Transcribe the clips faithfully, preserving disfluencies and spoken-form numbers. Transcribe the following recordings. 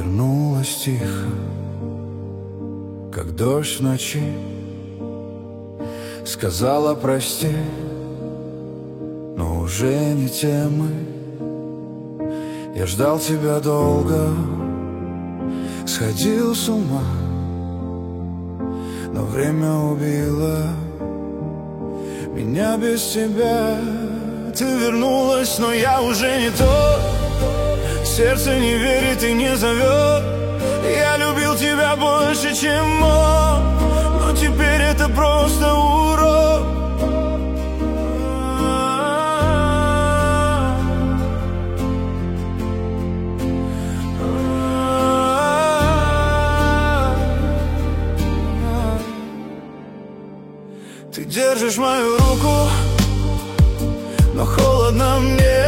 вернулась тихо, как дождь в ночи. Сказала прости, но уже не те мы. Я ждал тебя долго, сходил с ума, но время убило меня без тебя. Ты вернулась, но я уже не тот. Сердце не верит и не зовет. Я любил тебя больше, чем мог, но теперь это просто урок. Ты держишь мою руку, но холодно мне.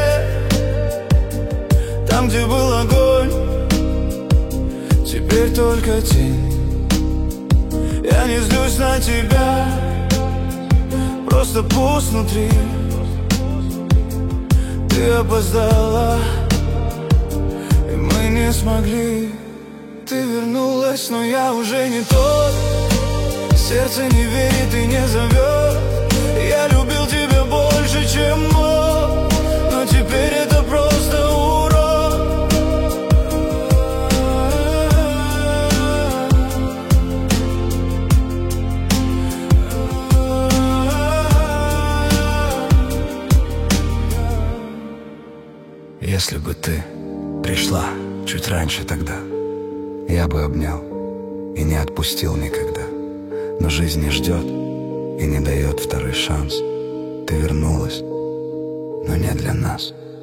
Там, где был огонь, теперь только тень. Я не злюсь на тебя, просто пуст внутри. Ты опоздала, и мы не смогли. Ты вернулась, но я уже не тот. Сердце не верит и не зовет. Я любил тебя больше, чем мог, но теперь это просто урок. Если бы ты пришла чуть раньше тогда, я бы обнял и не отпустил никогда. Но жизнь не ждет и не дает второй шанс. Ты вернулась, но не для нас.